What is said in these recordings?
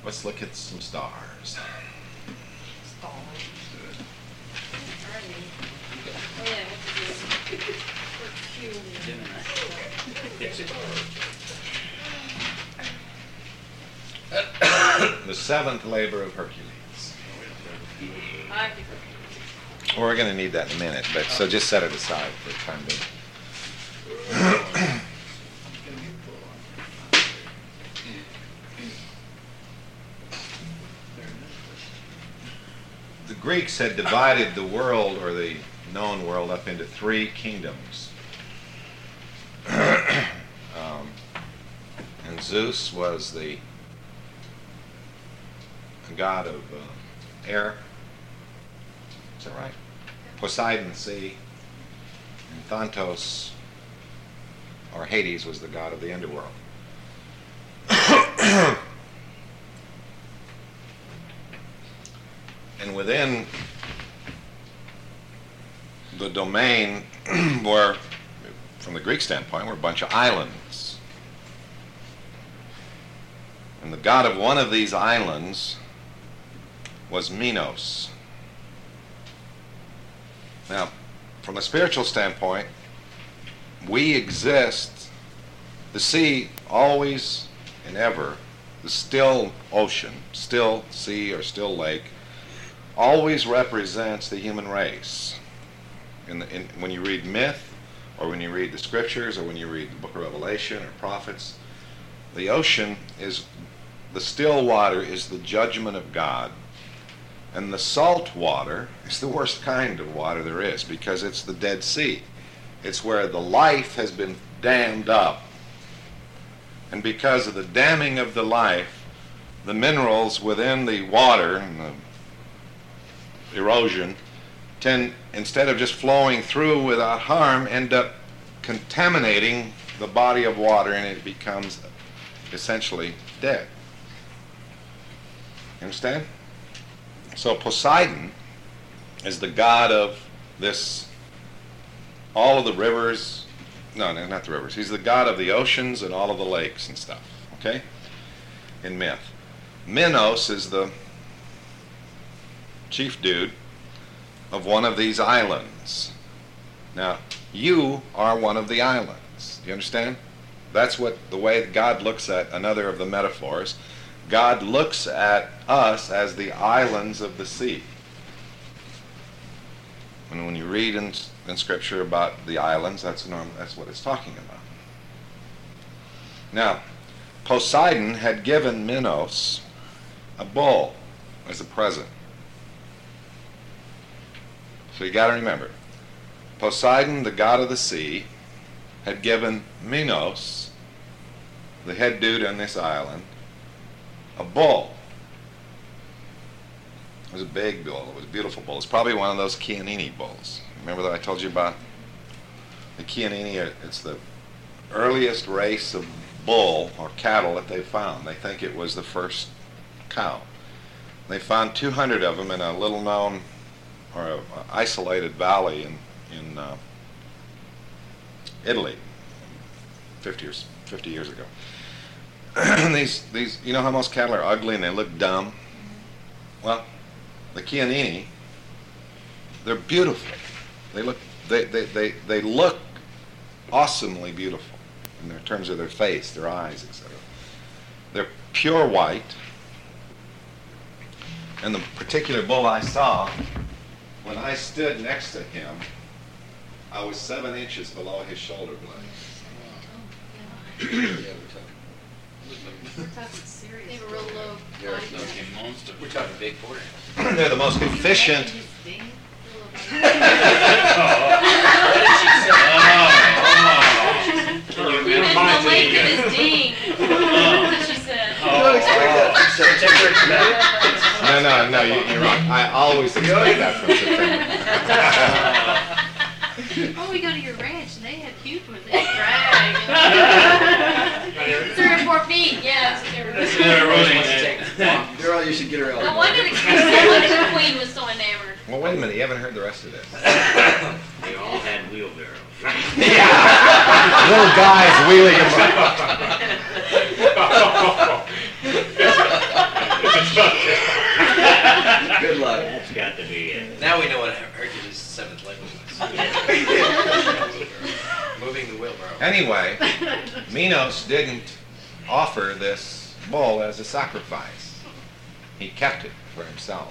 Let's look at some stars. Oh yeah, what to do? The seventh labor of Hercules. Well, we're going to need that in a minute, but so just set it aside for the time being. The Greeks had divided the world, or the known world, up into three kingdoms. And Zeus was the god of air. Is that right? Poseidon, sea. And Thanatos, or Hades, was the god of the underworld. And within the domain were, from the Greek standpoint, were a bunch of islands. And the god of one of these islands was Minos. Now, from a spiritual standpoint, we exist, the sea always and ever, the still ocean, still sea or still lake, always represents the human race. When you read myth, or when you read the scriptures, or when you read the book of Revelation or prophets, the ocean is, the still water is the judgment of God. And the salt water is the worst kind of water there is, because it's the Dead Sea. It's where the life has been dammed up. And because of the damming of the life, the minerals within the water and the erosion tend, instead of just flowing through without harm, end up contaminating the body of water, and it becomes essentially dead. You understand? So Poseidon is the god of this, all of the rivers, no, not the rivers, he's the god of the oceans and all of the lakes and stuff, okay, in myth. Minos is the chief dude of one of these islands. Now, you are one of the islands. You understand? That's what the way God looks at another of the metaphors. God looks at us as the islands of the sea. And when you read in Scripture about the islands, that's what it's talking about. Now, Poseidon had given Minos a bull as a present. So you got to remember, Poseidon, the god of the sea, had given Minos, the head dude on this island, a bull. It was a big bull. It was a beautiful bull. It's probably one of those Chianini bulls. Remember that I told you about? The Chianini, it's the earliest race of bull or cattle that they found. They think it was the first cow. They found 200 of them in a little known or an isolated valley in Italy 50 years ago. these, you know how most cattle are ugly and they look dumb? Well, the Chianini, they're beautiful. They look awesomely beautiful in terms of their face, their eyes, etc. They're pure white. And the particular bull I saw, when I stood next to him, I was 7 inches below his shoulder blade. We're talking serious. They have a real low body fat. We're talking big quarter. They're the most efficient. What did she say? The length of his ding. That's what she said. You don't expect that. No, you're wrong. I always expect that from September. Oh, we go to your ranch and they have huge ones. They drag. 3 or 4 feet, yeah. Girl, you should get her out. No wonder the queen was so enamored. Well, wait a minute. You haven't heard the rest of this. They all had wheelbarrows. Little guys wheeling them Anyway, Minos didn't offer this bull as a sacrifice. He kept it for himself.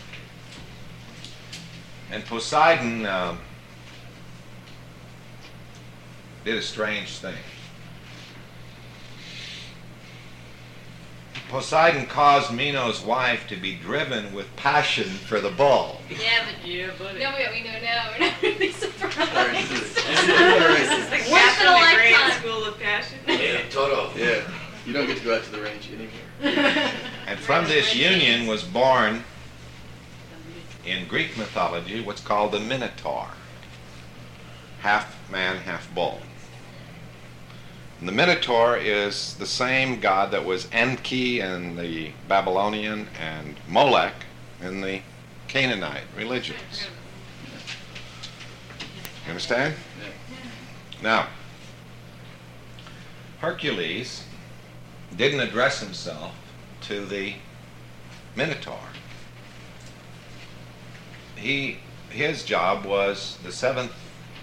And Poseidon did a strange thing. Poseidon caused Minos' wife to be driven with passion for the bull. Yeah, but no, we know now. We're not really surprised. This is the Once once in in a the great lifetime. school of passion. Yeah, Toto. Yeah, you don't get to go out to the range anymore. And from this union was born, in Greek mythology, what's called the Minotaur. Half man, half bull. And the Minotaur is the same god that was Enki in the Babylonian and Molech in the Canaanite religions. You understand? Now, Hercules didn't address himself to the Minotaur. His job was the seventh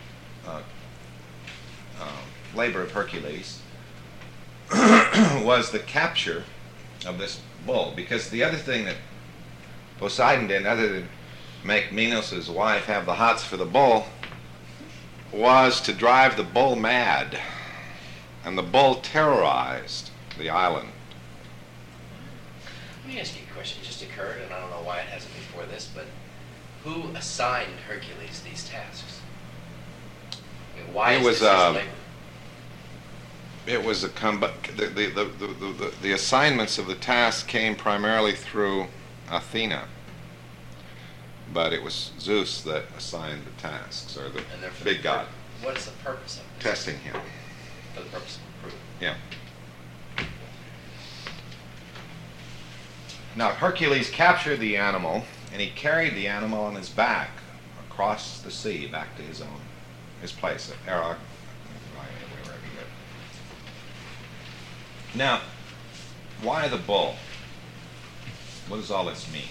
labor of Hercules was the capture of this bull, because the other thing that Poseidon did, other than make Minos' wife have the hots for the bull, was to drive the bull mad, and the bull terrorized the island. Let me ask you a question. It just occurred, and I don't know why it hasn't before this, but who assigned Hercules these tasks? I mean, why It is was, this his labor? It was the assignments of the task came primarily through Athena, but it was Zeus that assigned the tasks, or the And they're for big the god, What is the purpose of this? testing him. For the purpose of proof. Yeah. Now Hercules captured the animal, and he carried the animal on his back across the sea back to his place at Erog, wherever he lived. Now, why the bull? What does all this mean?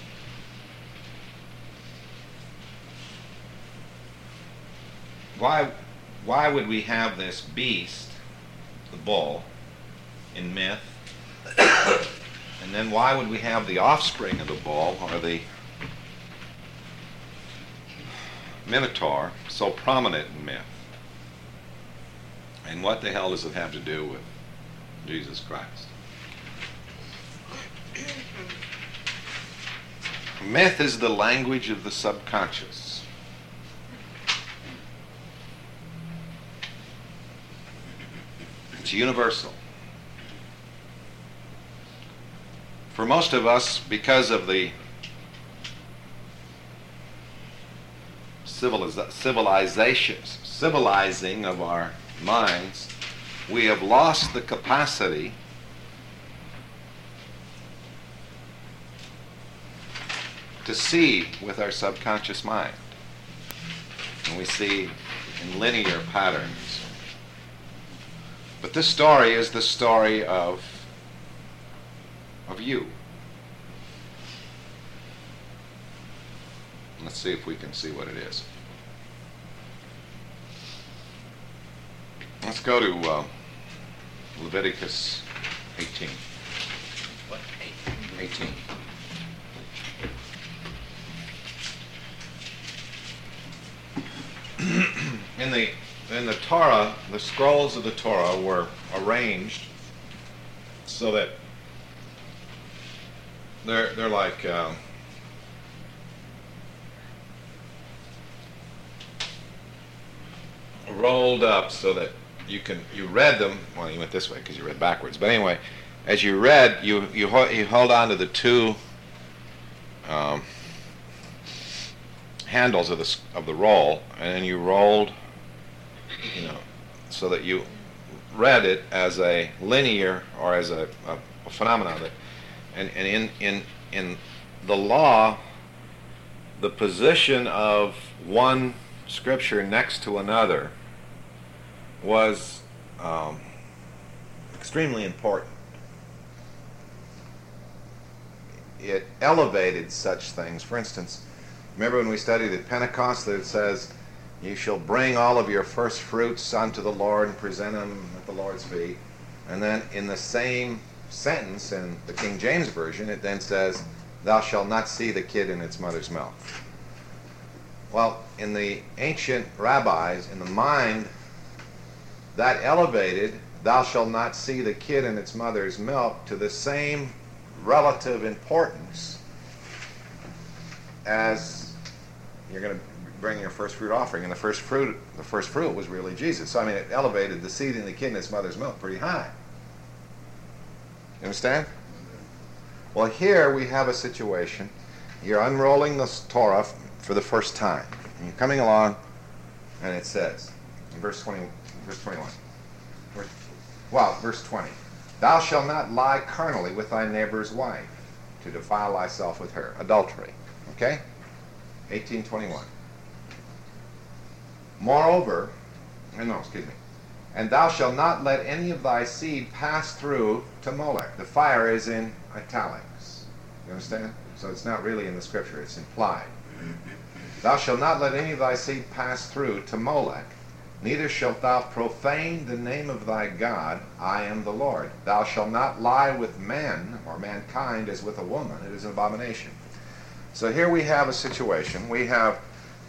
Why would we have this beast, the bull, in myth? And then why would we have the offspring of the bull, or the Minotaur, so prominent in myth? And what the hell does it have to do with Jesus Christ? Myth is the language of the subconscious. It's universal. For most of us, because of the civilizing of our minds, we have lost the capacity to see with our subconscious mind. And we see in linear patterns. But this story is the story of you. Let's see if we can see what it is. Let's go to Leviticus 18. What? 18. In the Torah, the scrolls of the Torah were arranged so that they're like rolled up so that you read them. Well, you went this way because you read backwards. But anyway, as you read, you hold on to the two handles of the roll, and then you rolled, so that you read it as a linear or as a phenomenon. And in the law, the position of one scripture next to another was extremely important. It elevated such things. For instance, remember when we studied at Pentecost that it says You shall bring all of your first fruits unto the Lord and present them at the Lord's feet. And then in the same sentence in the King James Version, it then says, thou shalt not see the kid in its mother's milk. Well, in the ancient rabbis, in the mind, that elevated, thou shalt not see the kid in its mother's milk, to the same relative importance as you're going to bring your first fruit offering. And the first fruit was really Jesus. So, I mean, it elevated the seed in the kid in its mother's milk pretty high. You understand? Well, here we have a situation. You're unrolling the Torah for the first time. And you're coming along, and it says, in verse 21, verse 20, thou shalt not lie carnally with thy neighbor's wife, to defile thyself with her. Adultery. Okay? 18:21. Moreover, and thou shalt not let any of thy seed pass through to Molech. The fire is in italics. You understand? So it's not really in the scripture, it's implied. Thou shalt not let any of thy seed pass through to Molech, neither shalt thou profane the name of thy God. I am the Lord. Thou shalt not lie with men, or mankind, as with a woman. It is an abomination. So here we have a situation. We have,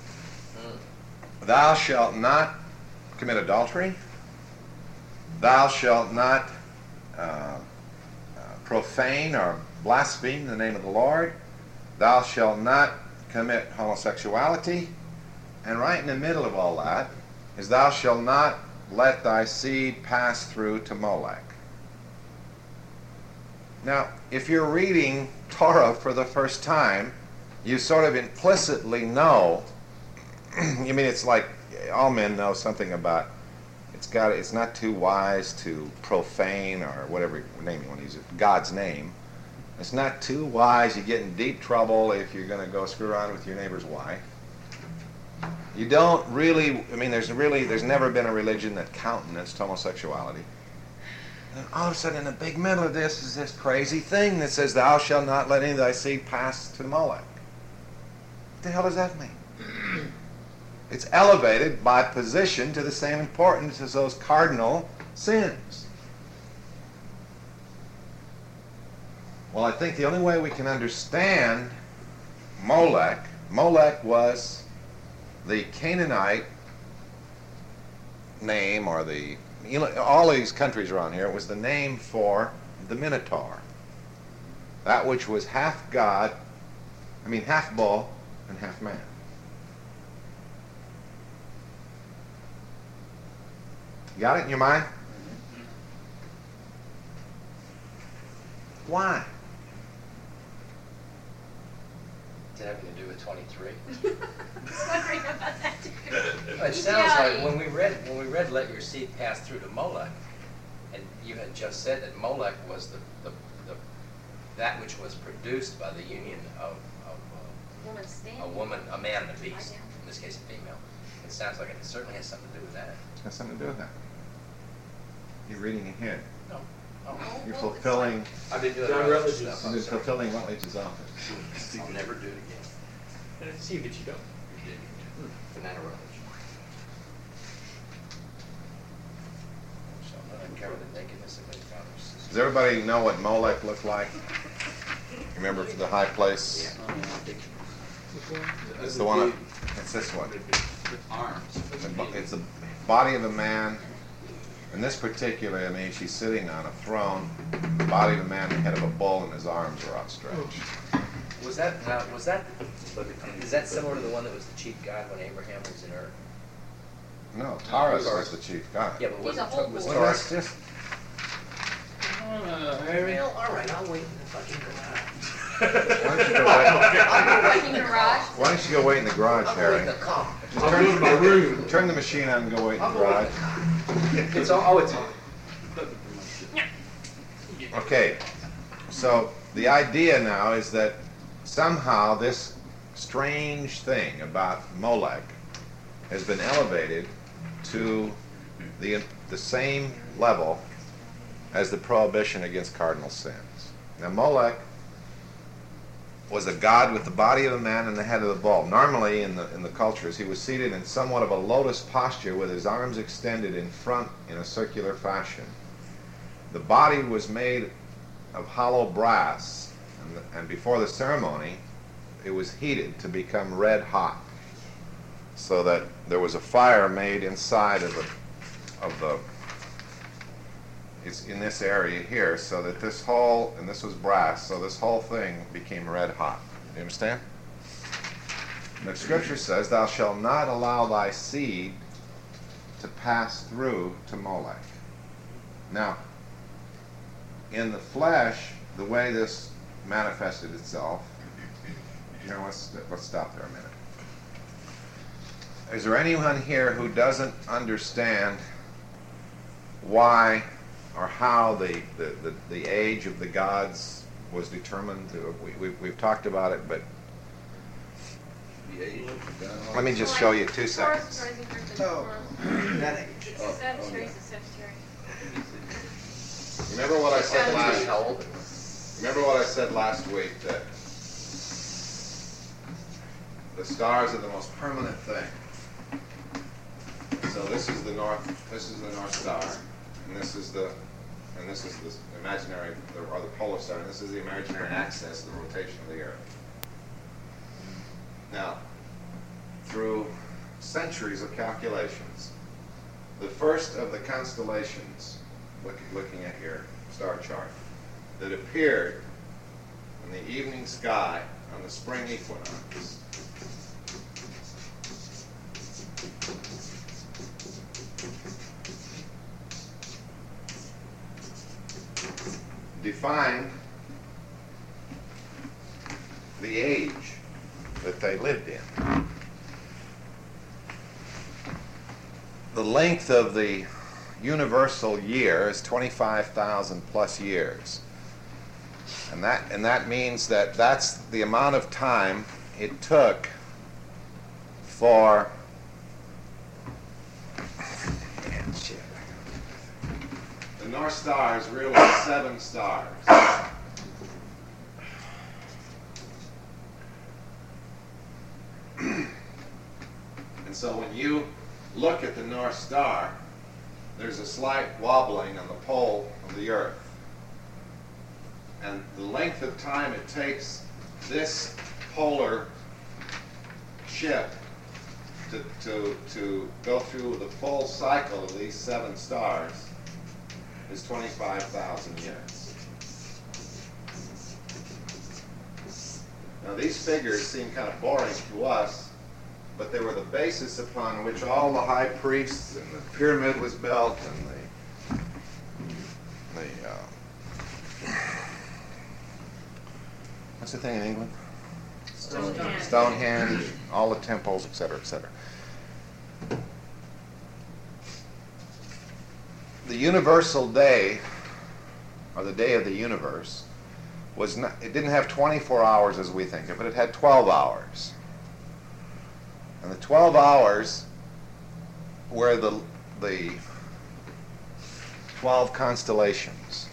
thou shalt not commit adultery. Thou shalt not profane or blaspheme the name of the Lord. Thou shalt not commit homosexuality. And right in the middle of all that is thou shalt not let thy seed pass through to Molech. Now, if you're reading Torah for the first time, you sort of implicitly know, I mean, it's like all men know something about, it's not too wise to profane, or whatever name you want to use it, God's name. It's not too wise. You get in deep trouble if you're going to go screw around with your neighbor's wife. You don't really, I mean, there's never been a religion that countenanced homosexuality. And all of a sudden, in the big middle of this is this crazy thing that says, thou shalt not let any of thy seed pass to Molech. What the hell does that mean? It's elevated by position to the same importance as those cardinal sins. Well, I think the only way we can understand Molech was the Canaanite name, or all these countries around here, it was the name for the Minotaur. That which was half God, half bull and half man. You got it in your mind? Why? Does it have anything to do with 23? I was wondering about that too. It sounds like when we read let your seed pass through to Molech, and you had just said that Molech was that which was produced by the union of a woman, a man, and a beast. In this case, a female. It sounds like it certainly has something to do with that. It has something to do with that. You're reading ahead. No. Oh. You're fulfilling. I've been doing John other Rutledge stuff. You're fulfilling Rutledge's office. I'll never do it again. See, but you don't. Banana Rutledge. So I'm going to uncover the nakedness of my founders. Does everybody know what Molech looked like? Remember for the high place? It's the one. It's this one. Arms. It's the body of a man. In this particular image, he's sitting on a throne, the body of a man, the head of a bull, and his arms are outstretched. Is that similar to the one that was the chief god when Abraham was in Ur? No, Taurus was the chief god. Yeah, but He's a whole was boy. Well, Taurus? that's just. Well, all right, I'll wait in the fucking garage. Why don't you go wait? Working garage. Why don't you go wait in the garage, I'll wait Harry? in the car. I'll go to my room. Turn the machine on and go wait in the I'll go wait in garage. the car. It's all. Oh, it's on. Okay, so the idea now is that somehow this strange thing about Molech has been elevated to the same level as the prohibition against cardinal sins. Now Molech was a god with the body of a man and the head of a bull. Normally in the cultures, he was seated in somewhat of a lotus posture with his arms extended in front in a circular fashion. The body was made of hollow brass, and before the ceremony, it was heated to become red hot, so that there was a fire made inside of the it's in this area here, so that this whole, and this was brass, so this whole thing became red hot. You understand? And the scripture says, thou shalt not allow thy seed to pass through to Molech. Now, in the flesh, the way this manifested itself, let's stop there a minute. Is there anyone here who doesn't understand why or how the age of the gods was determined? We've talked about it, but The age of God. let me just show you 2 seconds. Oh, that age. Oh, Sagittarius yeah. is Sagittarius. Remember what I said last How old it was. Remember what I said last week, that the stars are the most permanent thing. So this is the North Star, and this is the imaginary, or the polar star, and this is the imaginary axis of the rotation of the Earth. Now, through centuries of calculations, the first of the constellations, looking at your star chart, that appeared in the evening sky on the spring equinox defined the age that they lived in. The length of the universal year is 25,000 plus years. And that means that that's the amount of time it took for the North Star is really 7 stars. And so when you look at the North Star, there's a slight wobbling on the pole of the Earth. And the length of time it takes this polar ship to go through the full cycle of these 7 stars is 25,000 years. Now these figures seem kind of boring to us, but they were the basis upon which all the high priests and the pyramid was built, and what's the thing in England? Stonehenge. Stonehenge, all the temples, etc., etc. The universal day, or the day of the universe, was not, it didn't have 24 hours as we think of it. It had 12 hours. And the 12 hours were the 12 constellations.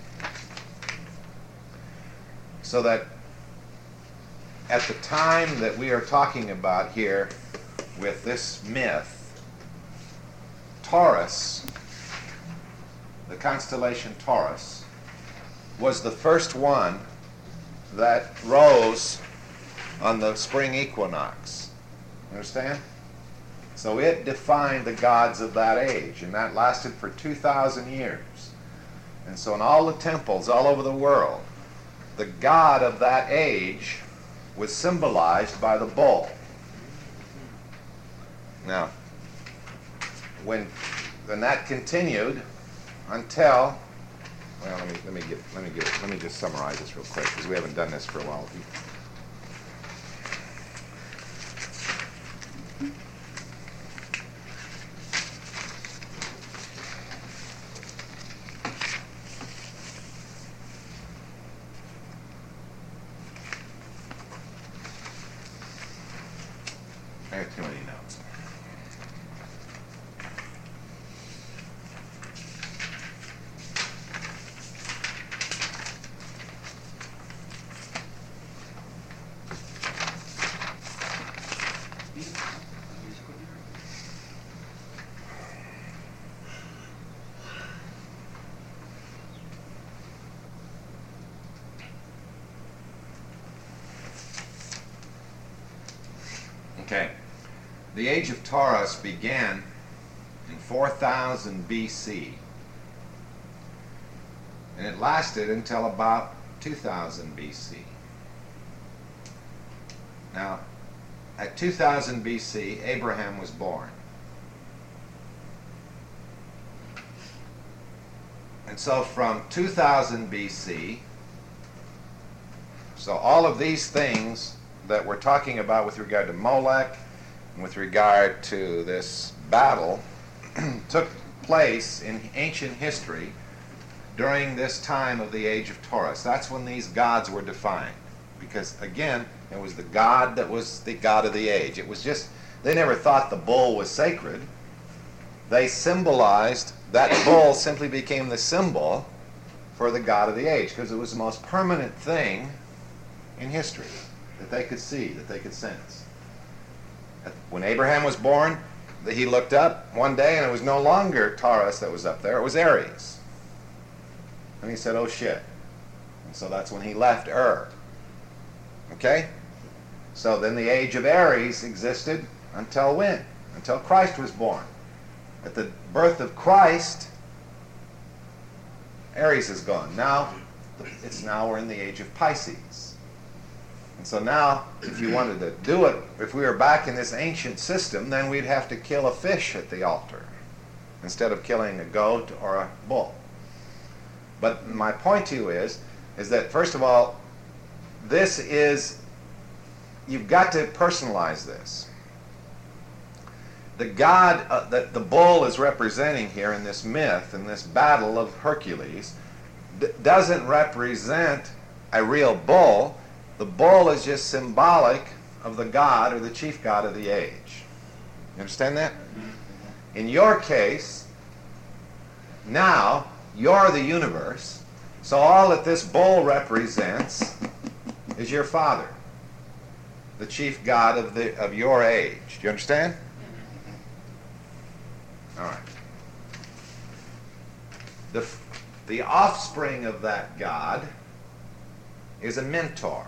So that at the time that we are talking about here with this myth, Taurus, the constellation Taurus, was the first one that rose on the spring equinox. Understand? So it defined the gods of that age, and that lasted for 2,000 years. And so in all the temples all over the world, the god of that age was symbolized by the bull. Now, when that continued until, well, let me just summarize this real quick, because we haven't done this for a while. I have too many notes. Okay. The age of Taurus began in 4000 BC. And it lasted until about 2000 BC. Now, at 2000 BC, Abraham was born. And so from 2000 BC, so all of these things that we're talking about with regard to Molech and with regard to this battle took place in ancient history during this time of the age of Taurus. That's when these gods were defined. Because, again, it was the god that was the god of the age. It was just, they never thought the bull was sacred. They symbolized, that bull simply became the symbol for the god of the age, because it was the most permanent thing in history that they could see, that they could sense. When Abraham was born, he looked up one day and it was no longer Taurus that was up there, it was Aries. And he said, oh shit. And so that's when he left Ur. Okay? So then the age of Aries existed until when? Until Christ was born. At the birth of Christ, Aries is gone. Now, we're in the age of Pisces. And so now, if you wanted to do it, if we were back in this ancient system, then we'd have to kill a fish at the altar instead of killing a goat or a bull. But my point to you is that, first of all, this is, you've got to personalize this. The god that the bull is representing here in this myth, in this battle of Hercules, doesn't represent a real bull. The bull is just symbolic of the god or the chief god of the age. You understand that? In your case, now, you're the universe, so all that this bull represents is your father, the chief god of your age. Do you understand? All right. The offspring of that god is a Minotaur.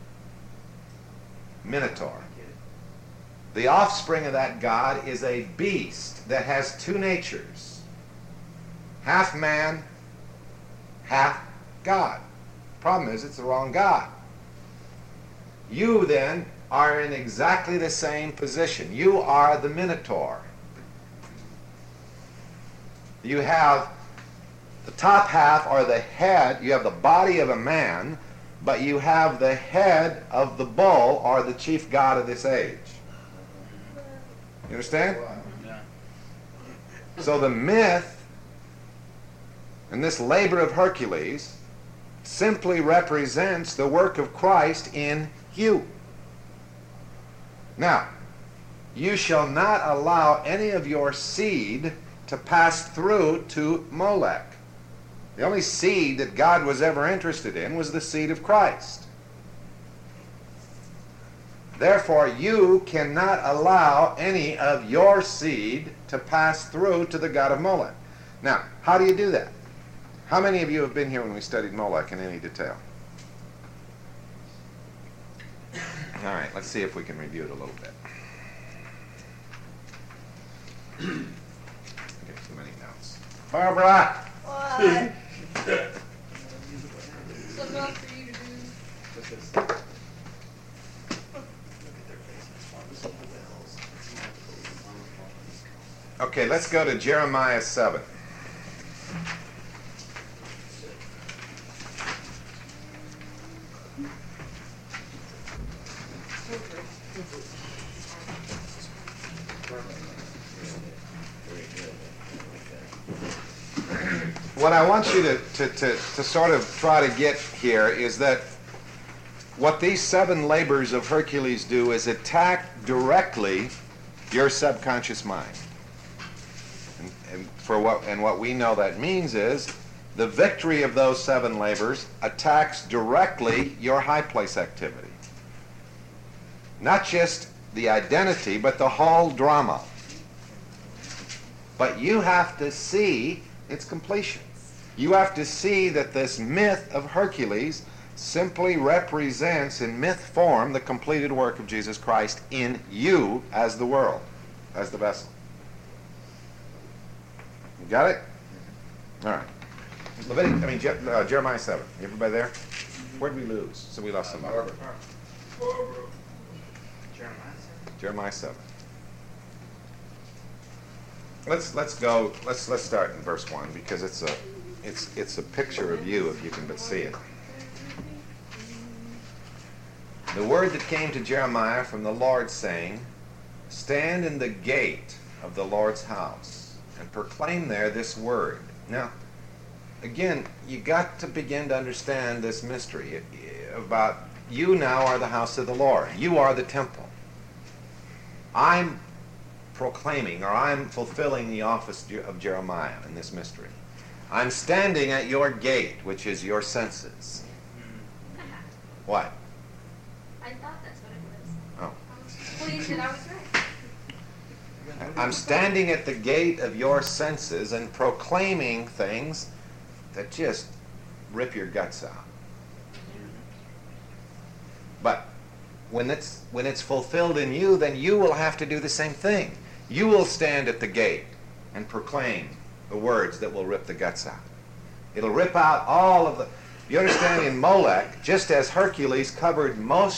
The offspring of that god is a beast that has two natures. Half man, half God. Problem is, it's the wrong God. You then are in exactly the same position. You are the Minotaur. You have the top half, or the head, you have the body of a man, but you have the head of the bull, or the chief god of this age. You understand? So the myth and this labor of Hercules simply represents the work of Christ in you. Now, you shall not allow any of your seed to pass through to Molech. The only seed that God was ever interested in was the seed of Christ. Therefore, you cannot allow any of your seed to pass through to the god of Molech. Now, how do you do that? How many of you have been here when we studied Molech in any detail? All right, let's see if we can review it a little bit. I get too many notes. Barbara! What? Something else for you to do. Okay, let's go to Jeremiah 7. What I want you to sort of try to get here is that what these 7 labors of Hercules do is attack directly your subconscious mind. And what we know that means is the victory of those 7 labors attacks directly your high place activity. Not just the identity, but the whole drama. But you have to see its completion. You have to see that this myth of Hercules simply represents in myth form the completed work of Jesus Christ in you as the world, as the vessel. You got it? All right. Jeremiah 7. Everybody there? Where did we lose? So we lost somebody. Jeremiah 7. Let's go. Let's start in verse 1 because it's a picture of you if you can but see it. The word that came to Jeremiah from the Lord, saying, "Stand in the gate of the Lord's house and proclaim there this word." Now, again, you got to begin to understand this mystery about you now are the house of the Lord. You are the temple. I'm proclaiming, or I'm fulfilling the office of Jeremiah in this mystery. I'm standing at your gate, which is your senses. What? I thought that's what it was. Oh. Pleased that I was right. I'm standing at the gate of your senses and proclaiming things that just rip your guts out. But when it's fulfilled in you, then you will have to do the same thing. You will stand at the gate and proclaim the words that will rip the guts out. It'll rip out all of the... You understand, in Molech, just as Hercules covered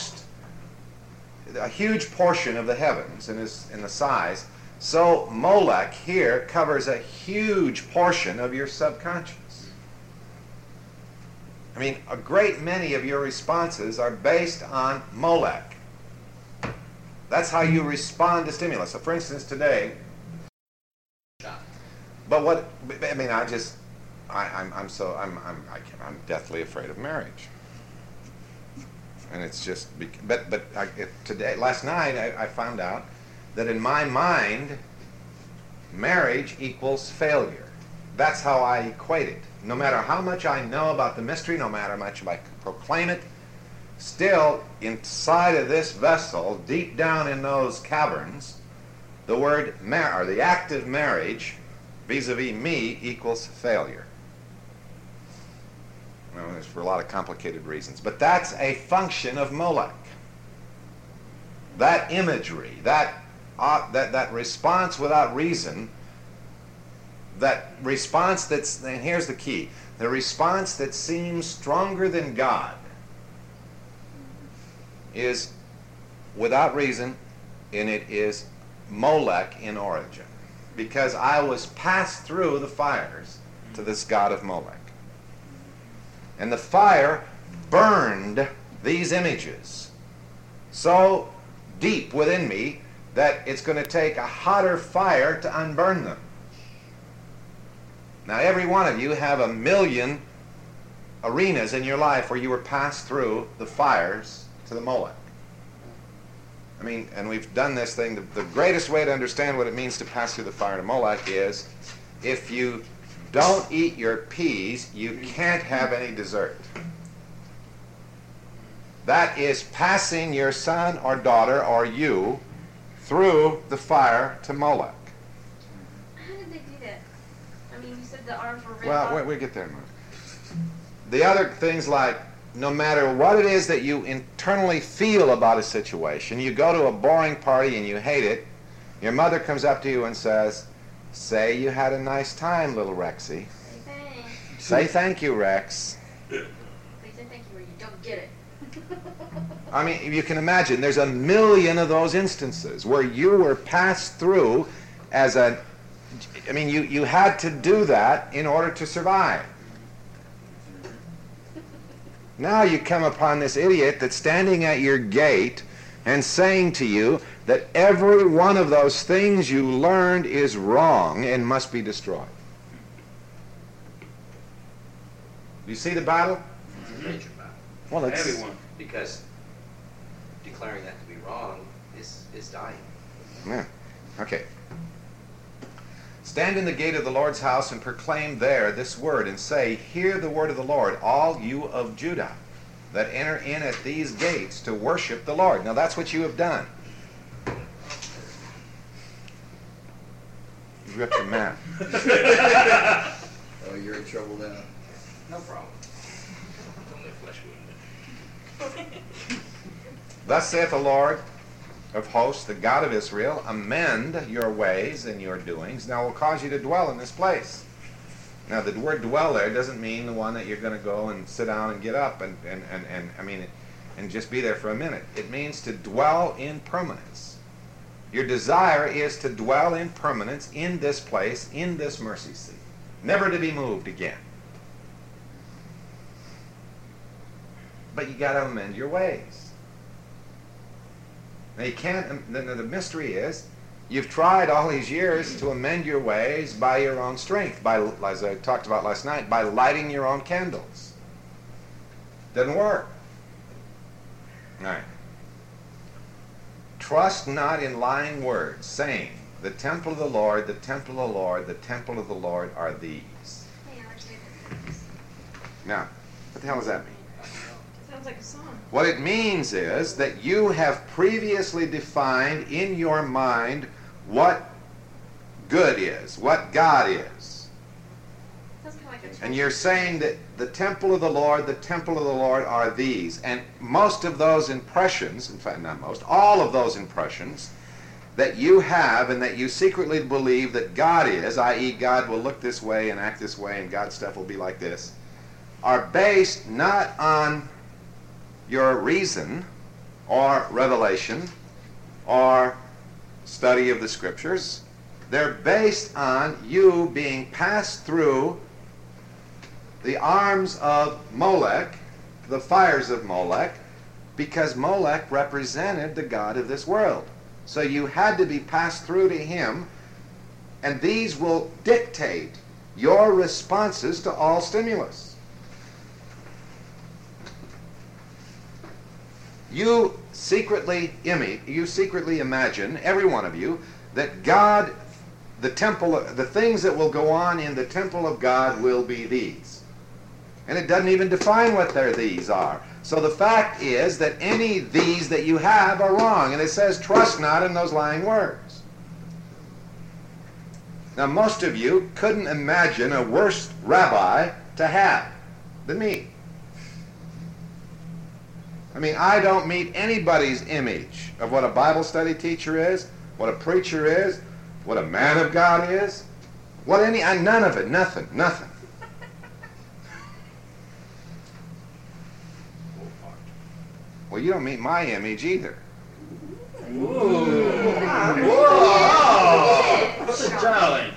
a huge portion of the heavens in the size, so Molech here covers a huge portion of your subconscious. I mean, a great many of your responses are based on Molech. That's how you respond to stimulus. So, for instance, today. But what I mean, I'm deathly afraid of marriage, and it's just. Last night I found out that in my mind, marriage equals failure. That's how I equate it. No matter how much I know about the mystery, no matter how much I proclaim it, still inside of this vessel, deep down in those caverns, the word or the act of marriage vis-a-vis me equals failure. Well, it's for a lot of complicated reasons. But that's a function of Molech. That imagery, that response without reason, that response and here's the key, the response that seems stronger than God is without reason, and it is Molech in origin. Because I was passed through the fires to this god of Molech. And the fire burned these images so deep within me that it's going to take a hotter fire to unburn them. Now, every one of you have a million arenas in your life where you were passed through the fires to the Molech. I mean, and we've done this thing. The greatest way to understand what it means to pass through the fire to Molech is if you don't eat your peas, you can't have any dessert. That is passing your son or daughter or you through the fire to Molech. How did they do that? I mean, you said the arms were ripped Well, off. we get there in a minute. The other things like, no matter what it is that you internally feel about a situation, you go to a boring party and you hate it, your mother comes up to you and says, "Say you had a nice time, little Rexy. Say thanks. Say thank you, Rex." They say thank you where you don't get it. I mean, you can imagine there's a million of those instances where you were passed through as you had to do that in order to survive. Now you come upon this idiot that's standing at your gate and saying to you that every one of those things you learned is wrong and must be destroyed. Do you see the battle? It's a major battle. Well, it's Everyone. Because declaring that to be wrong is dying. Yeah. Okay. Stand in the gate of the Lord's house and proclaim there this word and say, "Hear the word of the Lord, all you of Judah, that enter in at these gates to worship the Lord." Now that's what you have done. You ripped the map. Oh, you're in trouble now. No problem. Only a flesh wound. Thus saith the Lord of hosts, the God of Israel, amend your ways and your doings, and I will cause you to dwell in this place. Now, the word dwell there doesn't mean the one that you're going to go and sit down and get up and just be there for a minute. It means to dwell in permanence. Your desire is to dwell in permanence in this place, in this mercy seat, never to be moved again. But you got to amend your ways. Now, you can't. The mystery is, you've tried all these years to amend your ways by your own strength, by, as I talked about last night, by lighting your own candles. Doesn't work. All right. Trust not in lying words, saying, the temple of the Lord, the temple of the Lord, the temple of the Lord are these. Now, what the hell does that mean? Sounds like a song. What it means is that you have previously defined in your mind what good is, what God is. Sounds kind of like a church. And you're saying that the temple of the Lord are these. And most of those impressions, in fact not most, all of those impressions that you have and that you secretly believe that God is, i.e. God will look this way and act this way and God's stuff will be like this, are based not on your reason or revelation or study of the scriptures. They're based on you being passed through the arms of Molech, the fires of Molech, because Molech represented the god of this world. So you had to be passed through to him, and these will dictate your responses to all stimulus. You secretly imagine, every one of you, that God, the things that will go on in the temple of God will be these. And it doesn't even define what these are. So the fact is that any these that you have are wrong. And it says, trust not in those lying words. Now, most of you couldn't imagine a worse rabbi to have than me. I mean, I don't meet anybody's image of what a Bible study teacher is, what a preacher is, what a man of God is, none of it, nothing. Well, you don't meet my image either. Whoa! What's a challenge?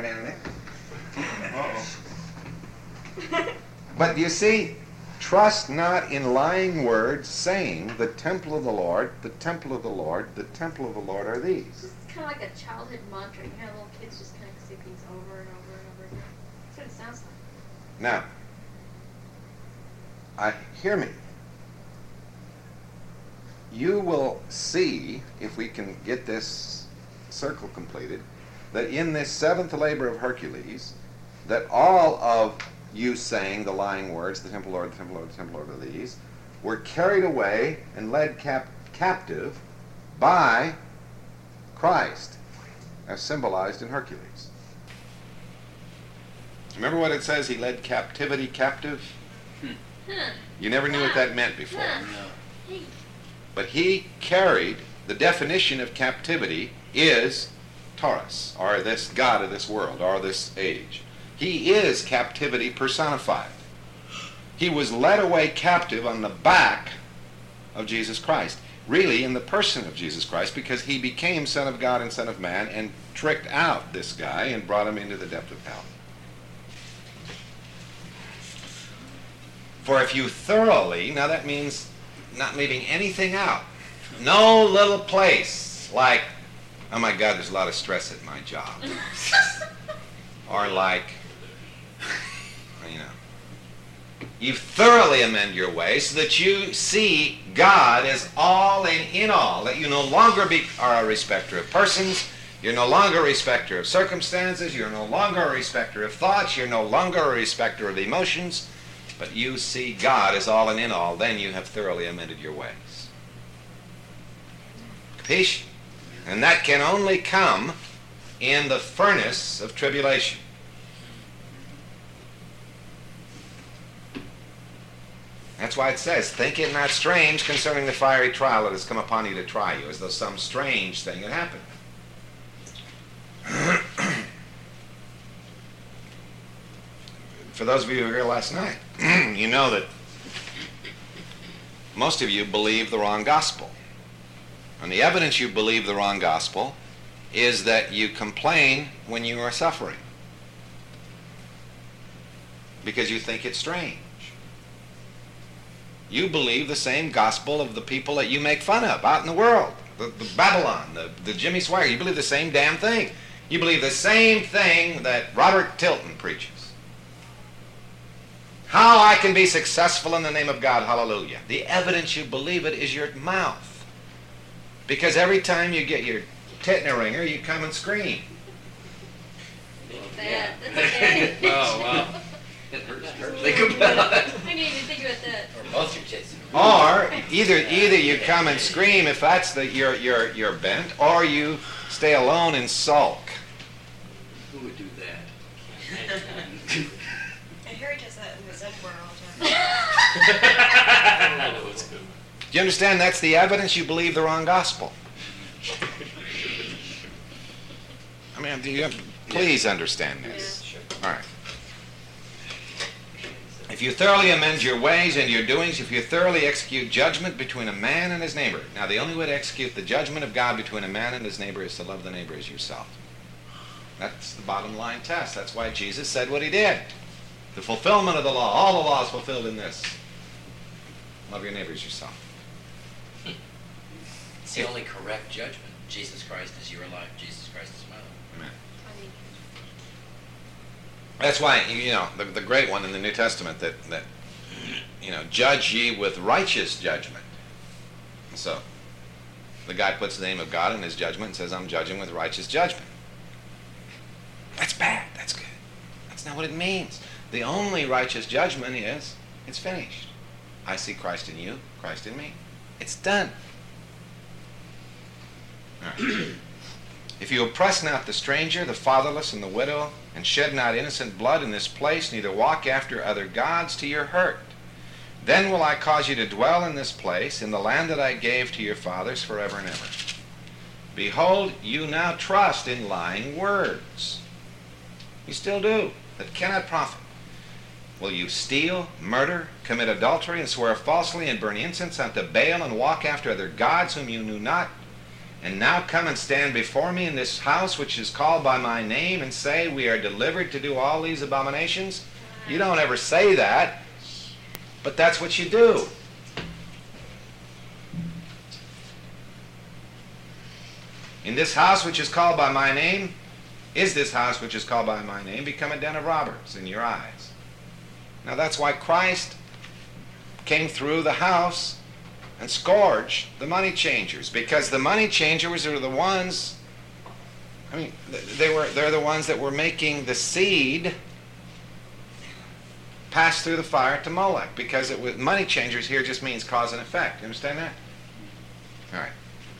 But you see, trust not in lying words, saying, the temple of the Lord, the temple of the Lord, the temple of the Lord are these. This is kind of like a childhood mantra. You know, little kids just kind of say things over and over and over again. That's what it sounds like. Now, hear me. You will see, if we can get this circle completed, that in this seventh labor of Hercules, that all of you saying the lying words, the temple Lord, the temple Lord, the temple Lord are these, were carried away and led captive by Christ, as symbolized in Hercules. Remember what it says, he led captivity captive? You never knew what that meant before. No. But he carried, the definition of captivity is Taurus, or this god of this world, or this age. He is captivity personified. He was led away captive on the back of Jesus Christ. Really, in the person of Jesus Christ, because he became Son of God and Son of Man and tricked out this guy and brought him into the depth of hell. For if you thoroughly, now that means not leaving anything out. No little place like, oh my God, there's a lot of stress at my job. Or like, you thoroughly amend your way so that you see God as all and in all, that you no longer are a respecter of persons, you're no longer a respecter of circumstances, you're no longer a respecter of thoughts, you're no longer a respecter of emotions, but you see God as all and in all, then you have thoroughly amended your ways. Capiche? And that can only come in the furnace of tribulation. That's why it says, think it not strange concerning the fiery trial that has come upon you to try you, as though some strange thing had happened. For those of you who were here last night, you know that most of you believe the wrong gospel. And the evidence you believe the wrong gospel is that you complain when you are suffering, because you think it's strange. You believe the same gospel of the people that you make fun of out in the world, the Babylon, the Jimmy Swagger. You believe the same damn thing. You believe the same thing that Robert Tilton preaches. How I can be successful in the name of God, hallelujah. The evidence you believe it is your mouth. Because every time you get your tit in a ringer, you come and scream. Bad. That's okay. Oh, wow. It hurts to think about it. I didn't even think about that. Or both your chasing. Or either you come and scream if that's your bent, or you stay alone and sulk. Who would do that? Harry does that in the Zen world all the time. Oh, that's good. Do you understand? That's the evidence you believe the wrong gospel. I mean, do you please understand this? Sure. All right. If you thoroughly amend your ways and your doings, if you thoroughly execute judgment between a man and his neighbor. Now, the only way to execute the judgment of God between a man and his neighbor is to love the neighbor as yourself. That's the bottom line test. That's why Jesus said what he did. The fulfillment of the law. All the law is fulfilled in this. Love your neighbor as yourself. It's the only correct judgment. Jesus Christ is your life. Jesus Christ is my life. Amen. I mean, That's why, you know, the great one in the New Testament that you know, judge ye with righteous judgment. So, the guy puts the name of God in his judgment and says, I'm judging with righteous judgment. That's bad. That's good. That's not what it means. The only righteous judgment is, it's finished. I see Christ in you, Christ in me. It's done. All right. If you oppress not the stranger, the fatherless, and the widow, and shed not innocent blood in this place, neither walk after other gods to your hurt, then will I cause you to dwell in this place, in the land that I gave to your fathers forever and ever. Behold, you now trust in lying words. You still do, that cannot profit. Will you steal, murder, commit adultery, and swear falsely, and burn incense unto Baal, and walk after other gods whom you knew not? And now come and stand before me in this house which is called by my name, and say, we are delivered to do all these abominations? You don't ever say that, but that's what you do. In this house which is called by my name, is this house which is called by my name become a den of robbers in your eyes? Now that's why Christ came through the house and scourged the money changers, because the money changers are the ones, I mean, they're the ones that were making the seed pass through the fire to Molech, because it was, money changers here just means cause and effect. You understand that? All right.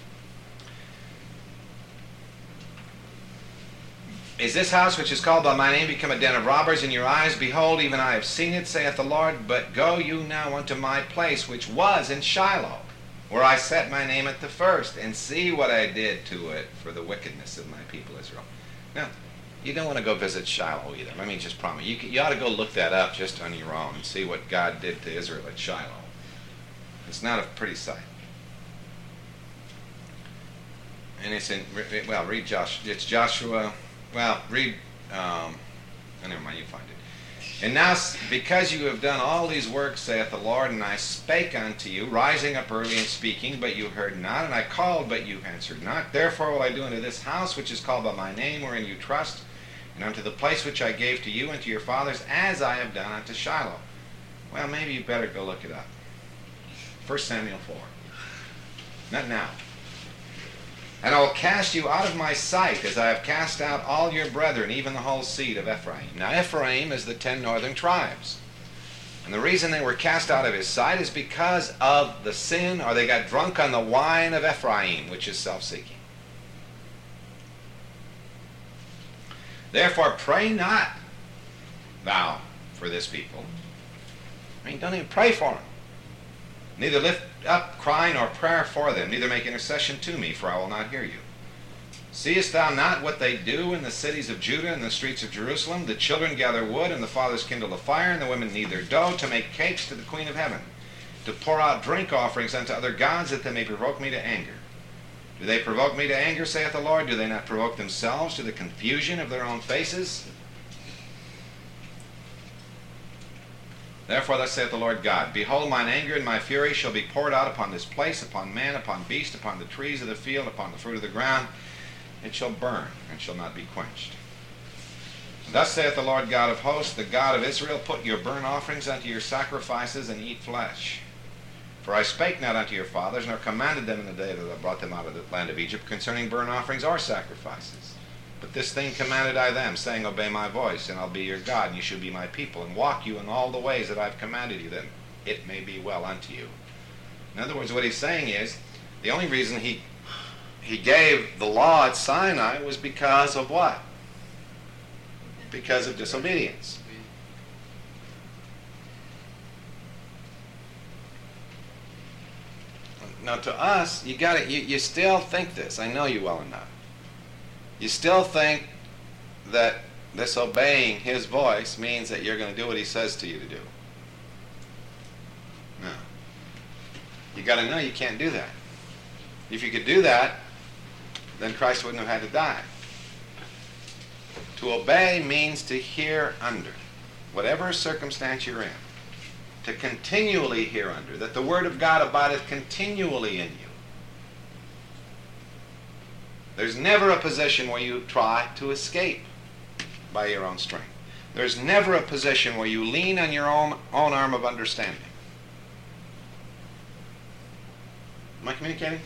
Is this house which is called by my name become a den of robbers in your eyes? Behold, even I have seen it, saith the Lord. But go you now unto my place, which was in Shiloh, where I set my name at the first, and see what I did to it for the wickedness of my people Israel. Now, you don't want to go visit Shiloh either. I mean, just promise. You ought to go look that up just on your own and see what God did to Israel at Shiloh. It's not a pretty sight. And it's in, well, read Joshua. It's Joshua. Well, read, never mind, you find it. And now, because you have done all these works, saith the Lord, and I spake unto you, rising up early and speaking, but you heard not, and I called, but you answered not. Therefore will I do unto this house, which is called by my name, wherein you trust, and unto the place which I gave to you and to your fathers, as I have done unto Shiloh. Well, maybe you better go look it up. 1 Samuel 4. Not now. And I will cast you out of my sight, as I have cast out all your brethren, even the whole seed of Ephraim. Now Ephraim is the 10 northern tribes. And the reason they were cast out of his sight is because of the sin, or they got drunk on the wine of Ephraim, which is self-seeking. Therefore pray not thou for this people. I mean, don't even pray for them. Neither lift up cry nor prayer for them, neither make intercession to me, for I will not hear you. Seest thou not what they do in the cities of Judah and the streets of Jerusalem? The children gather wood, and the fathers kindle a fire, and the women knead their dough to make cakes to the Queen of Heaven, to pour out drink offerings unto other gods, that they may provoke me to anger. Do they provoke me to anger, saith the Lord? Do they not provoke themselves to the confusion of their own faces? Therefore thus saith the Lord God, Behold, mine anger and my fury shall be poured out upon this place, upon man, upon beast, upon the trees of the field, upon the fruit of the ground. It shall burn, and shall not be quenched. Thus saith the Lord God of hosts, the God of Israel, Put your burnt offerings unto your sacrifices, and eat flesh. For I spake not unto your fathers, nor commanded them in the day that I brought them out of the land of Egypt, concerning burnt offerings or sacrifices. But this thing commanded I them, saying, Obey my voice, and I'll be your God, and ye shall be my people, and walk you in all the ways that I've commanded you, that it may be well unto you. In other words, what he's saying is, the only reason he gave the law at Sinai was because of what? Because of disobedience. Now to us, you still think this. I know you well enough. You still think that this obeying his voice means that you're going to do what he says to you to do. No. You got to know you can't do that. If you could do that, then Christ wouldn't have had to die. To obey means to hear under, whatever circumstance you're in. To continually hear under, that the word of God abideth continually in you. There's never a position where you try to escape by your own strength. There's never a position where you lean on your own arm of understanding. Am I communicating?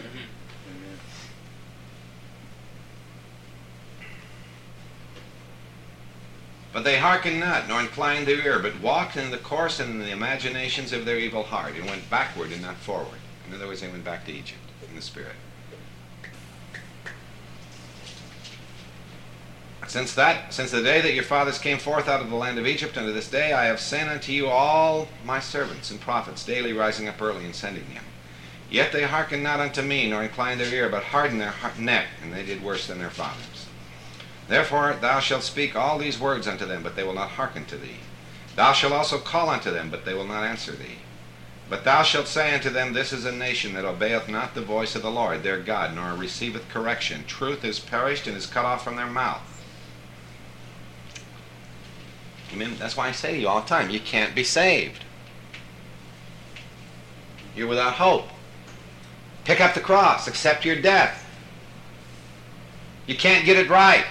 But they hearkened not, nor inclined their ear, but walked in the course and in the imaginations of their evil heart, and went backward and not forward. In other words, they went back to Egypt in the spirit. Since the day that your fathers came forth out of the land of Egypt unto this day, I have sent unto you all my servants and prophets, daily rising up early and sending them. Yet they hearkened not unto me, nor inclined their ear, but hardened their neck, and they did worse than their fathers. Therefore thou shalt speak all these words unto them, but they will not hearken to thee. Thou shalt also call unto them, but they will not answer thee. But thou shalt say unto them, This is a nation that obeyeth not the voice of the Lord their God, nor receiveth correction. Truth is perished and is cut off from their mouth. Amen. That's why I say to you all the time, you can't be saved. You're without hope. Pick up the cross, accept your death. You can't get it right.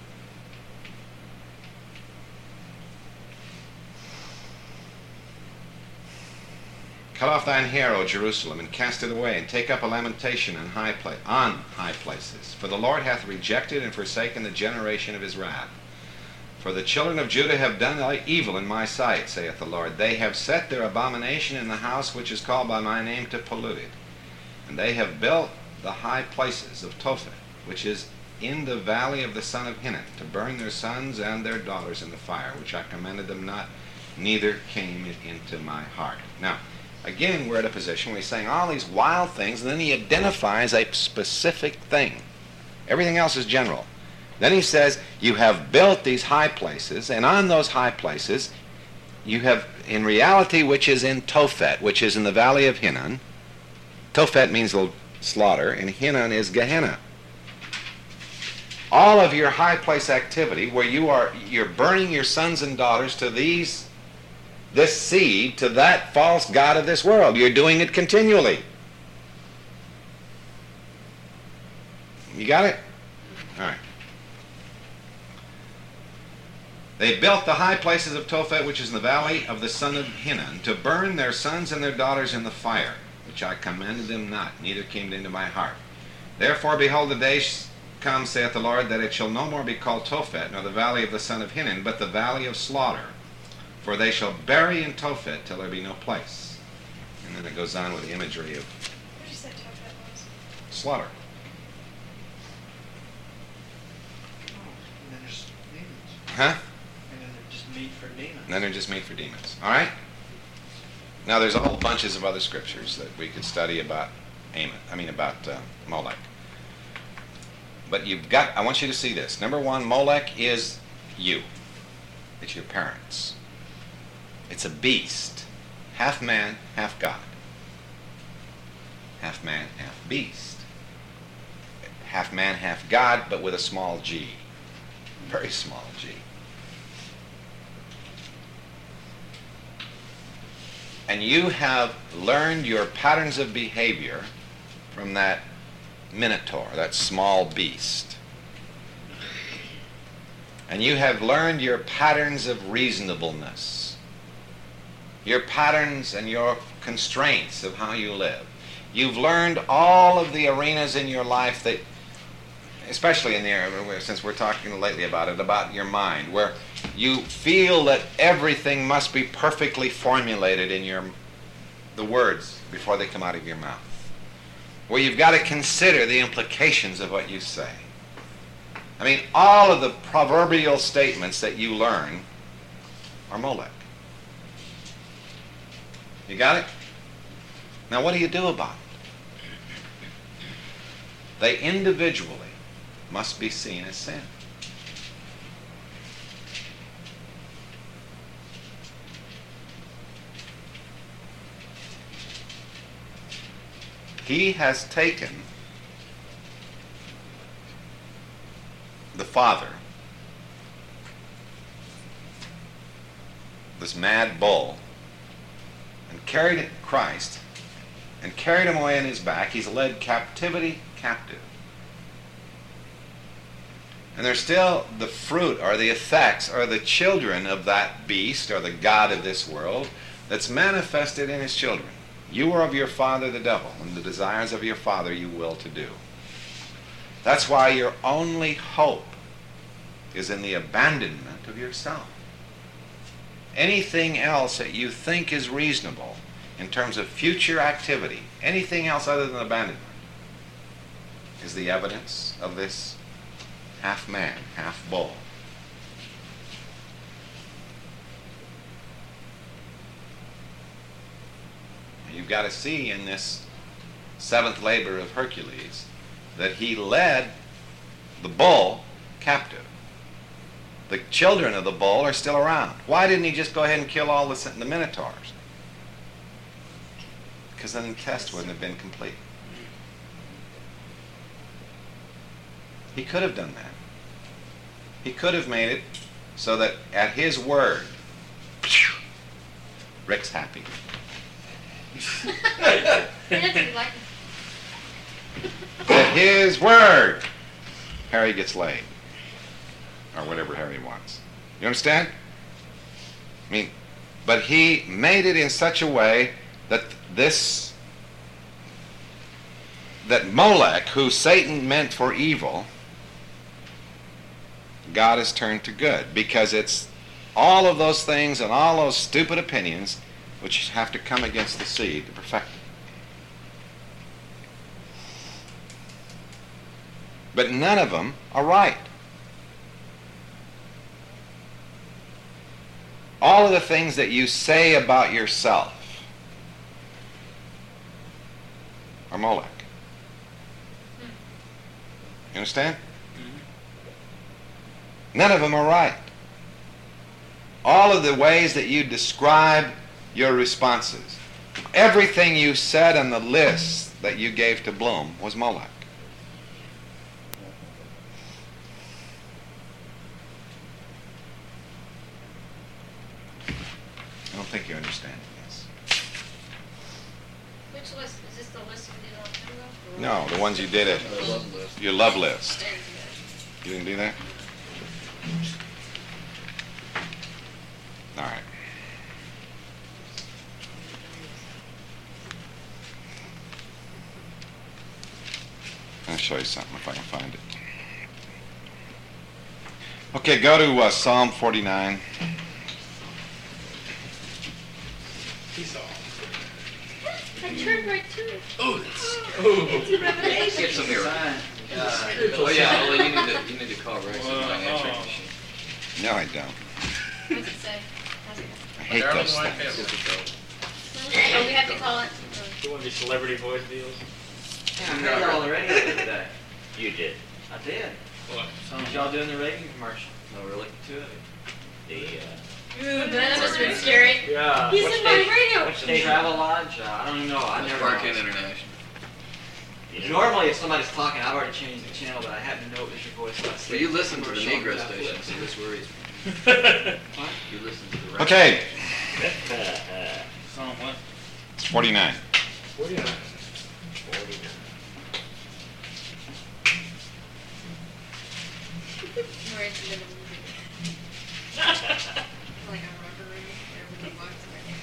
Cut off thine hair, O Jerusalem, and cast it away, and take up a lamentation on high places. For the Lord hath rejected and forsaken the generation of his wrath. For the children of Judah have done evil in my sight, saith the Lord. They have set their abomination in the house which is called by my name to pollute it. And they have built the high places of Tophet, which is in the valley of the son of Hinnom, to burn their sons and their daughters in the fire, which I commanded them not, neither came it into my heart. Now, again, we're at a position where he's saying all these wild things, and then he identifies a specific thing. Everything else is general. Then he says, you have built these high places, and on those high places, you have, in reality, which is in Tophet, which is in the valley of Hinnom. Tophet means slaughter, and Hinnom is Gehenna. All of your high place activity, where you're burning your sons and daughters to this seed, to that false god of this world. You're doing it continually. You got it? All right. They built the high places of Tophet, which is in the valley of the son of Hinnom, to burn their sons and their daughters in the fire, which I commanded them not, neither came it into my heart. Therefore, behold, the days come, saith the Lord, that it shall no more be called Tophet, nor the valley of the son of Hinnom, but the valley of slaughter. For they shall bury in Tophet till there be no place. And then it goes on with the imagery of What did you say Tophet was? slaughter. And then there's demons. Huh? And then they're just meat for demons. And then they're just made for demons. All right? Now, there's a whole bunches of other scriptures that we could study about Molech. But I want you to see this. Number one, Molech is you. It's your parents. It's a beast. Half man, half God. Half man, half beast. Half man, half God, but with a small g. Very small g. And you have learned your patterns of behavior from that minotaur, that small beast. And you have learned your patterns of reasonableness, your patterns and your constraints of how you live. You've learned all of the arenas in your life that, especially in the area, since we're talking lately about it, about your mind, where you feel that everything must be perfectly formulated in the words before they come out of your mouth, where you've got to consider the implications of what you say. I mean, all of the proverbial statements that you learn are Molech. You got it? Now, what do you do about it? They individually must be seen as sin. He has taken the Father, this mad bull, and carried Christ, and carried him away on his back. He's led captivity captive. And there's still the fruit or the effects or the children of that beast or the god of this world that's manifested in his children. You are of your father the devil, and the desires of your father you will to do. That's why your only hope is in the abandonment of yourself. Anything else that you think is reasonable in terms of future activity, anything else other than abandonment, is the evidence of this half man, half bull. You've got to see in this seventh labor of Hercules that he led the bull captive. The children of the bull are still around. Why didn't he just go ahead and kill all the minotaurs? Because then the test wouldn't have been complete. He could have done that. He could have made it so that at his word, Rick's happy. At his word, Harry gets laid. Or whatever Harry wants. You understand? I mean, but he made it in such a way that that Molech, who Satan meant for evil, God has turned to good, because it's all of those things and all those stupid opinions which have to come against the seed to perfect it. But none of them are right. All of the things that you say about yourself are Molech. You understand? None of them are right. All of the ways that you describe your responses, everything you said on the list that you gave to Bloom was Molech. I don't think you're understanding this. Which list? Is this the list we did on Tuesday? No, the ones you did at your love list. There you You didn't do that? All right. I'll show you something if I can find it. Okay, go to Psalm 49. Esau. I turned right to it. Oh, that's It's a revelation. Get some here. Oh yeah, well you need to call Rex and my answering machine. No, I don't. What's it say? How's it go? I hate those Darling, my things. family. Well, Oh, we have to call it. You want to be celebrity voice deals? Yeah, I heard y'all on the radio the other day. You did. I did. What? Was y'all doing the radio commercial? No, really? Two of it. The, Ooh, that must have been scary. Yeah. He's What in my station? radio. What's the Travel Lodge? I don't even know. I never. Parkin know. International. Normally, if somebody's talking, I've already changed the channel, but I hadn't know it was your voice. So I Well, stayed you listen to the commercial Negro and got station, flipped. so this worries me. What? You listen to the radio Okay, Song what? it's 49. What do you know? 49. More into the music. Like a rubber ring, everybody walks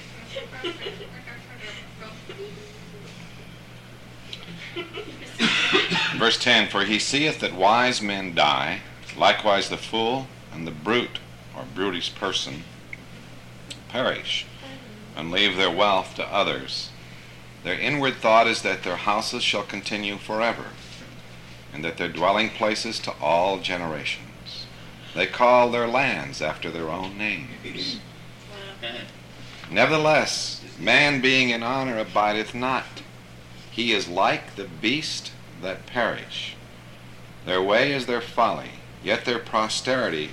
Verse 10, for he seeth that wise men die, likewise the fool and the brute, or brutish person, perish, and leave their wealth to others. Their inward thought is that their houses shall continue forever, and that their dwelling places to all generations. They call their lands after their own names. Nevertheless, man being in honor abideth not. He is like the beast that perish. Their way is their folly, yet their posterity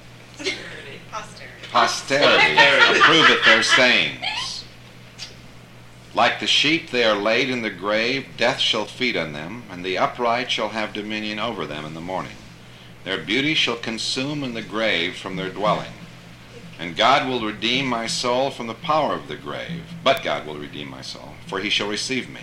approveth their sayings. Like the sheep they are laid in the grave, death shall feed on them, and the upright shall have dominion over them in the morning. Their beauty shall consume in the grave from their dwelling. And God will redeem my soul from the power of the grave. But God will redeem my soul, for he shall receive me.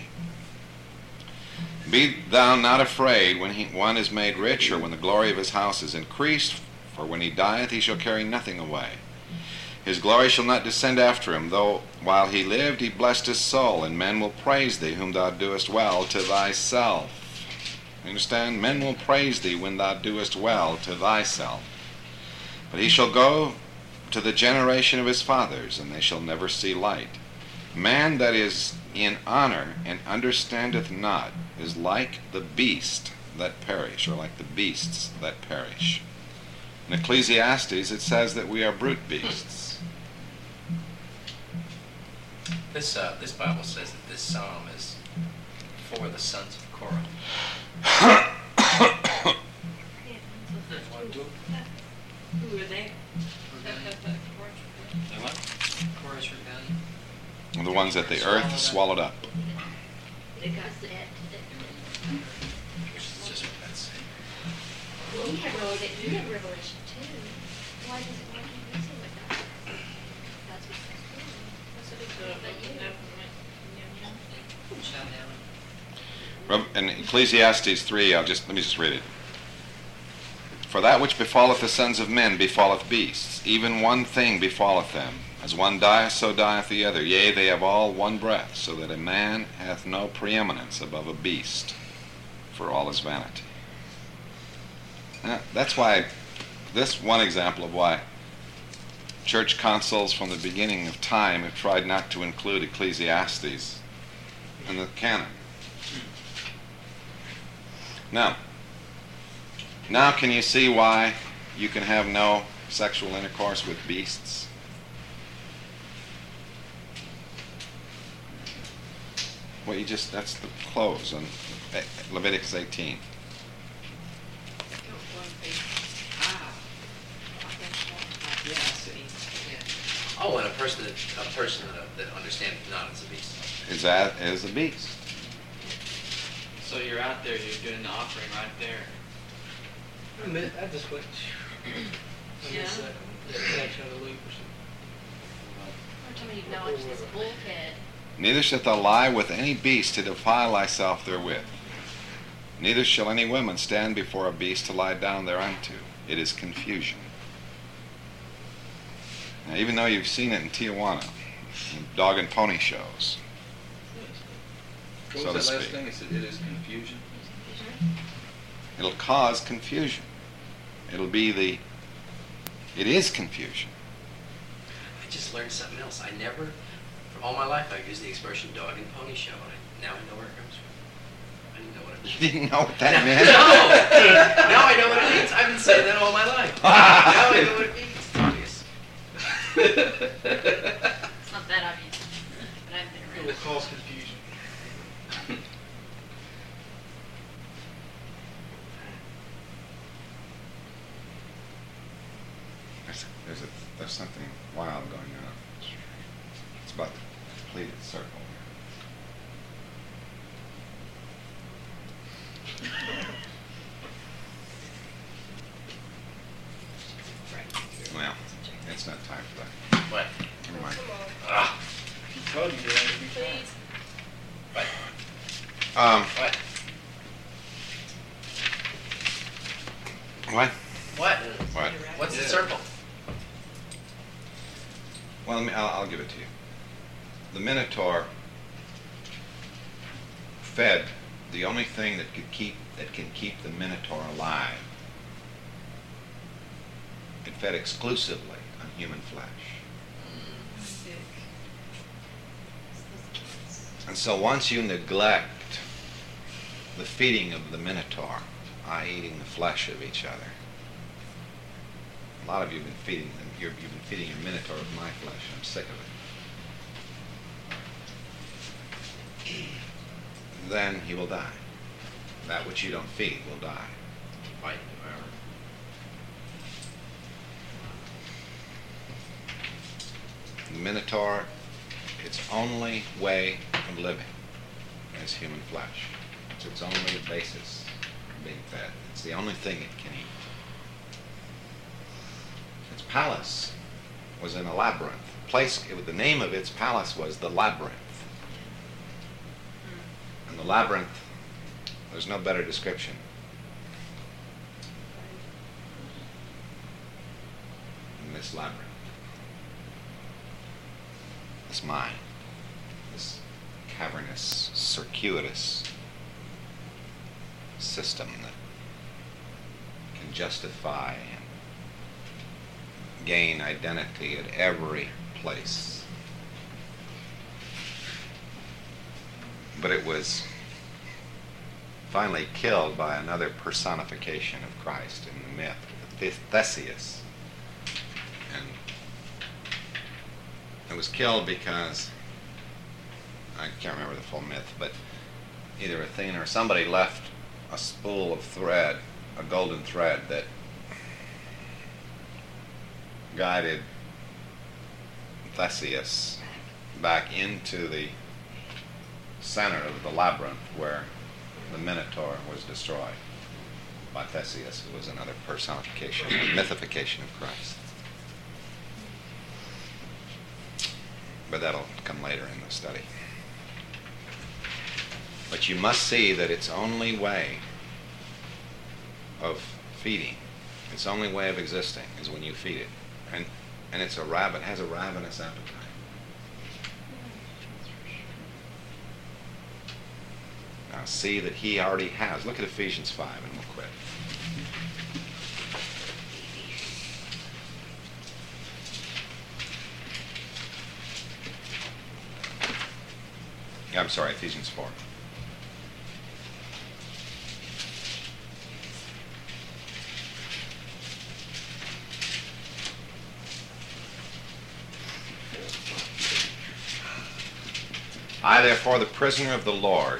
Be thou not afraid when one is made rich, or when the glory of his house is increased, for when he dieth he shall carry nothing away. His glory shall not descend after him, though while he lived he blessed his soul, and men will praise thee whom thou doest well to thyself. You understand? Men will praise thee when thou doest well to thyself. But he shall go to the generation of his fathers, and they shall never see light. Man that is in honor and understandeth not is like the beast that perish, or like the beasts that perish. In Ecclesiastes it says that we are brute beasts. This Bible says that this psalm is for the sons of Korah. Who were they? Chorus rebellion. The ones that the earth swallowed up. They got that. Which is just what that's saying. Well, you have Revelation 2. Why keep messing with that? That's what's cool. That's what it's about you. In Ecclesiastes 3, let me just read it. For that which befalleth the sons of men befalleth beasts, even one thing befalleth them. As one dieth, so dieth the other. Yea, they have all one breath, so that a man hath no preeminence above a beast, for all is vanity. That's why, this one example of why church councils from the beginning of time have tried not to include Ecclesiastes in the canon. Now can you see why you can have no sexual intercourse with beasts? Well, that's the close on Leviticus 18. Yeah, I see. Oh, and a person that understands not as a beast. Is a beast. So you're out there, you're doing the offering right there. I just went. Yeah. Connection of the loop or something. Or tell me you acknowledge this bulkhead. Neither shalt thou lie with any beast to defile thyself therewith. Neither shall any woman stand before a beast to lie down thereunto. It is confusion. Now, even though you've seen it in Tijuana, in dog and pony shows, What so to was that last speak, thing? It said it is confusion. it'll cause confusion. It is confusion. I just learned something else. For all my life, I've used the expression dog and pony show, and now I know where it comes from. I didn't know what it meant. You didn't know what that meant? No! Now I know what it means. I've been saying that all my life. Now I know what it means. It's obvious. It's not that obvious, but I'm there. will cause confusion. There's something wild going on. It's about the completed circle. Well, it's not time for that. What? Never mind. Ah. I told you that every time. Please. What? What? What? What? What's the Yeah. circle? Well, I'll give it to you. The Minotaur fed the only thing that can keep the Minotaur alive. It fed exclusively on human flesh. And so once you neglect the feeding of the Minotaur, i.e. eating the flesh of each other, a lot of you have been feeding them. You've been feeding your Minotaur with my flesh. I'm sick of it. Then he will die. That which you don't feed will die. Fight. The Minotaur, its only way of living is human flesh. It's its only basis of being fed. It's the only thing it can eat. Its palace was in a labyrinth. The name of its palace was the Labyrinth. And the labyrinth, there's no better description. In this labyrinth. This mind. This cavernous, circuitous system that can justify and gain identity at every place. But it was finally killed by another personification of Christ in the myth, Theseus. And it was killed because, I can't remember the full myth, but either Athena or somebody left a spool of thread, a golden thread that guided Theseus back into the center of the labyrinth where the Minotaur was destroyed by Theseus, who was another personification, mythification of Christ. But that'll come later in the study. But you must see that its only way of feeding, its only way of existing is when you feed it. And it's has a ravenous appetite. Now see that he already has. Look at Ephesians 5 and we'll quit. I'm sorry, Ephesians 4. I, therefore, the prisoner of the Lord,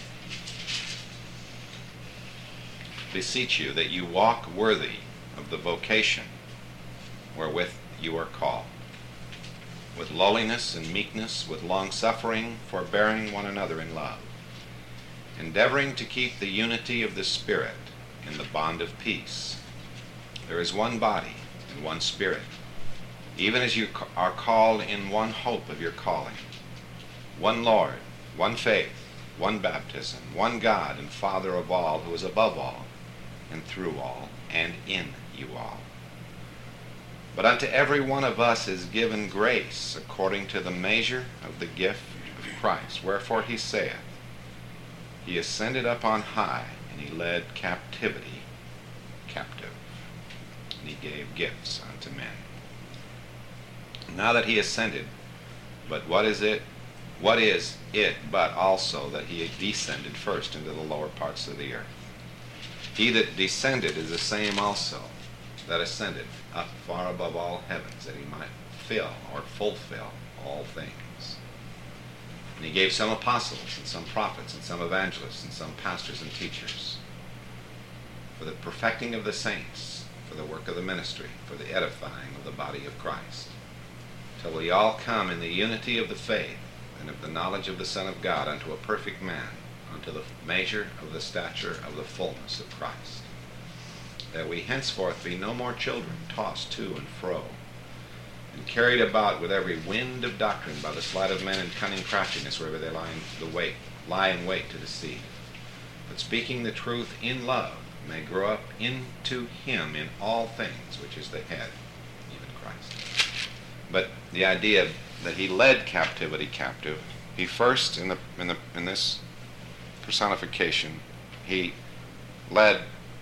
beseech you that you walk worthy of the vocation wherewith you are called, with lowliness and meekness, with long-suffering, forbearing one another in love, endeavoring to keep the unity of the Spirit in the bond of peace. There is one body and one Spirit, even as you are called in one hope of your calling, one Lord, one faith, one baptism, one God and Father of all, who is above all, and through all, and in you all. But unto every one of us is given grace according to the measure of the gift of Christ. Wherefore he saith, He ascended up on high, and he led captivity captive, and he gave gifts unto men. Now that he ascended, but what is it but also that he descended first into the lower parts of the earth? He that descended is the same also that ascended up far above all heavens, that he might fill or fulfill all things. And he gave some apostles, and some prophets, and some evangelists, and some pastors and teachers, for the perfecting of the saints, for the work of the ministry, for the edifying of the body of Christ, till we all come in the unity of the faith and of the knowledge of the Son of God unto a perfect man, unto the measure of the stature of the fullness of Christ, that we henceforth be no more children, tossed to and fro, and carried about with every wind of doctrine by the sleight of men and cunning craftiness wherever they lie in wait to deceive. But speaking the truth in love, may grow up into him in all things, which is the head, even Christ. But the idea that he led captivity captive, he first in this personification, he led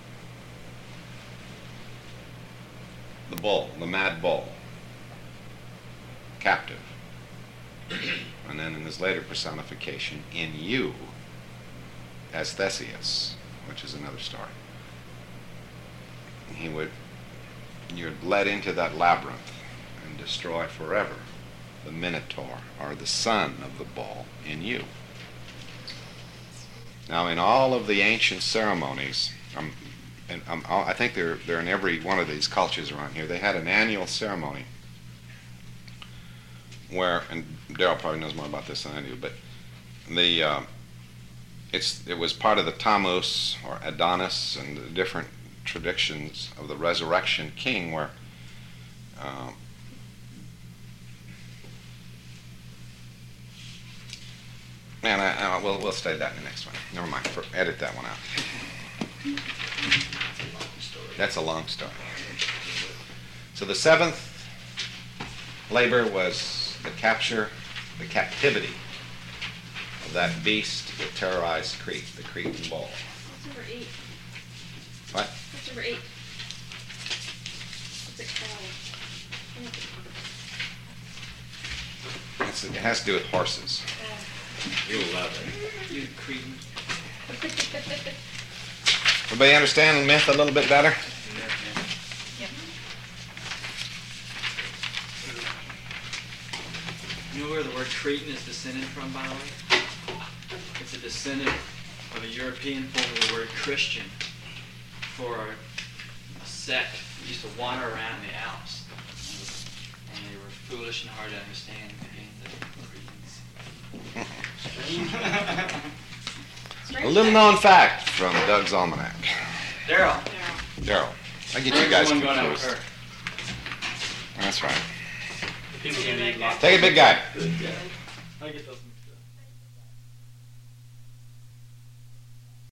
the bull, the mad bull, captive. And then in his later personification, in you, as Theseus, which is another story. You're led into that labyrinth and destroy forever the Minotaur, or the son of the bull, in you. Now, in all of the ancient ceremonies, I think they're in every one of these cultures around here, they had an annual ceremony where, and Daryl probably knows more about this than I do, but it was part of the Tammuz or Adonis and the different traditions of the resurrection king, where we'll study that in the next one. Never mind. Edit that one out. That's a long story. So the seventh labor was the captivity of that beast that terrorized Crete, the Cretan bull. What's number 8? What? What's number 8? What's it called? It has to do with horses. You love it. You Cretan. Everybody understand the myth a little bit better? You know where the word Cretan is descended from, by the way? It's a descendant of a European form of the word Christian for a sect that used to wander around the Alps. And they were foolish and hard to understand. A little known fact from Doug's Almanac. Daryl. Daryl, I get you guys One going out with confused. her. That's right. People can need lots. Take it, big guy. I get those.